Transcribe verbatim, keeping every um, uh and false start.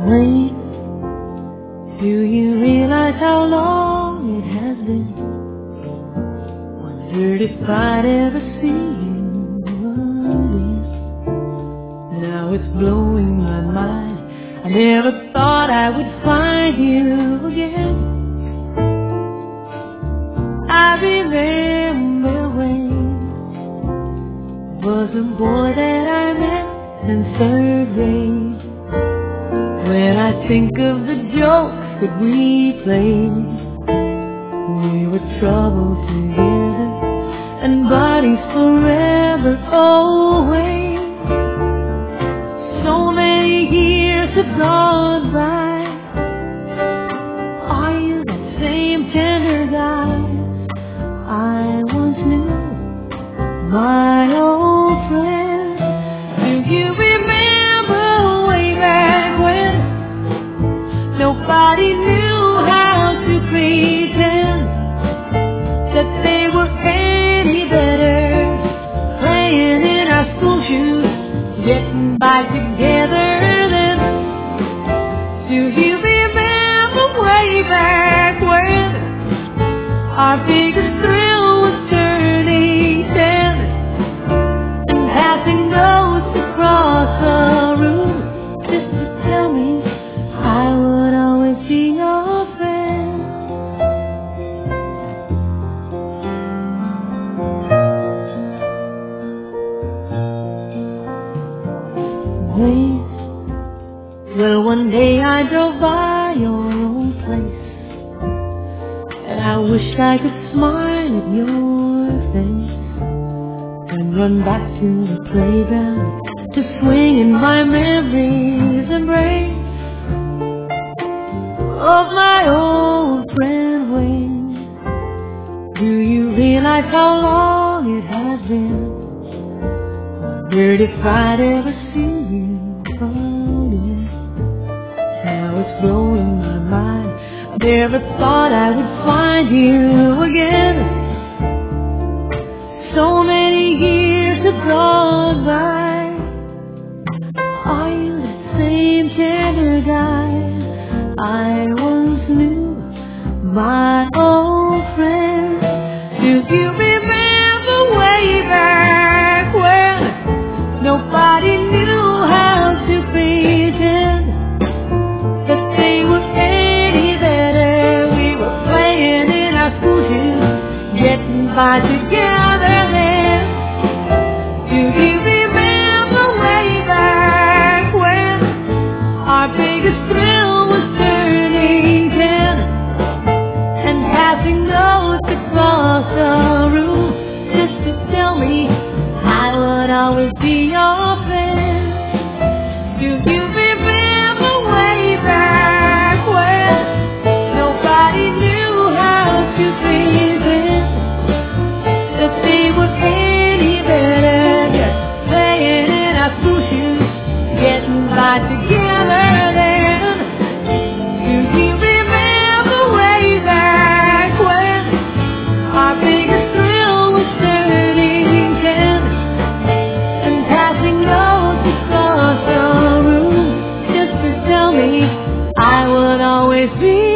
Wait, do you realize how long it has been? Wondered if I'd ever see you again. Now it's blowing my mind. I never thought I would find you again. I remember when was a boy that I met in third grade. When I think of the jokes that we played, we were troubled together and buddies forever. Oh, wait, so many years have gone by. Are you that same tender guy I once knew, my old friend? Do you remember way back when nobody knew how to pretend that they were any better, playing in our school shoes, getting by together then? Do you remember way back when our biggest thrill was turning ten and passing notes across the room just to tell me I would always be your friend? Wait, well, one day I drove by your old place, and I wished I could smile at your face and run back to the playground to swing in my memory's embrace of my old friend Wayne. Do you realize how long it has been? Wondered if I'd ever see you again. Now it's blowing my mind. I never thought I would find you again. So many years have gone by. Are you the same tender guy I once knew, my old friend? Do you remember way back when nobody knew how to pretend that they were any better? We were playing in our school shoes, getting by together then. Do you remember way back when our biggest thrill was turning ten and passing notes across the room just to tell me I would always be your friend? Do you remember way back when nobody knew how to pretend that they were any better, just playing in our school shoes, getting by together then? Do you remember way back when our biggest thrill was turning ten and passing notes across the room just to tell me I would always be